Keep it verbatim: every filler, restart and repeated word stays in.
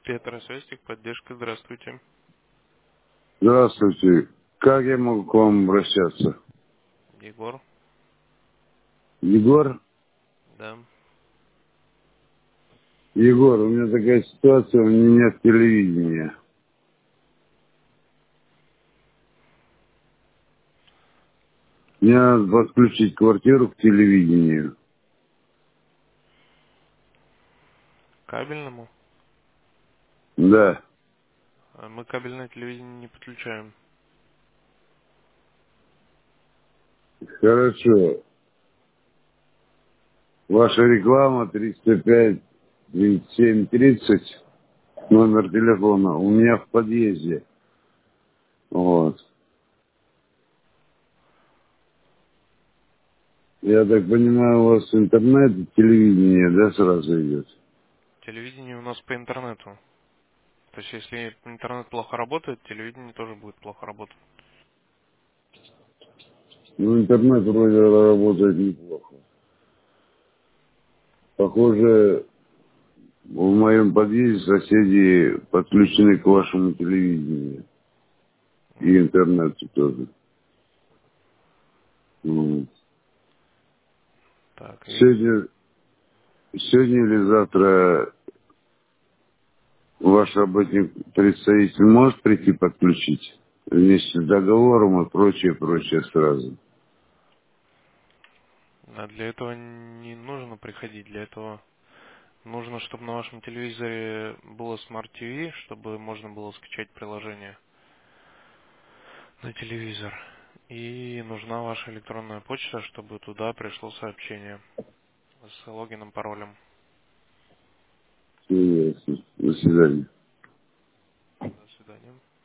Петросвязь, техподдержка, здравствуйте. Здравствуйте. Как я могу к вам обращаться? Егор, Егор? да. Егор, у меня такая ситуация, у меня нет телевидения. Мне надо подключить квартиру к телевидению. Кабельному? Да, А мы кабельное телевидение не подключаем. хорошо. Ваша реклама триста пять тридцать семь тридцать, номер телефона, у меня в подъезде. Вот. Я так понимаю, у вас интернет и телевидение, да, сразу идет? Телевидение у нас по интернету. То есть, если интернет плохо работает, телевидение тоже будет плохо работать. Ну, интернет вроде работает неплохо. Похоже, в моем подъезде соседи подключены к вашему телевидению и М, интернету тоже. Ну, Так, и Сегодня, сегодня или завтра ваш работник, представитель может прийти подключить вместе с договором и прочее, прочее сразу. а для этого не нужно приходить. Для этого нужно, чтобы на вашем телевизоре было Smart ти ви, чтобы можно было скачать приложение на телевизор. И нужна ваша электронная почта, чтобы туда пришло сообщение с логином, паролем. Всё ясно. До свидания. До свидания.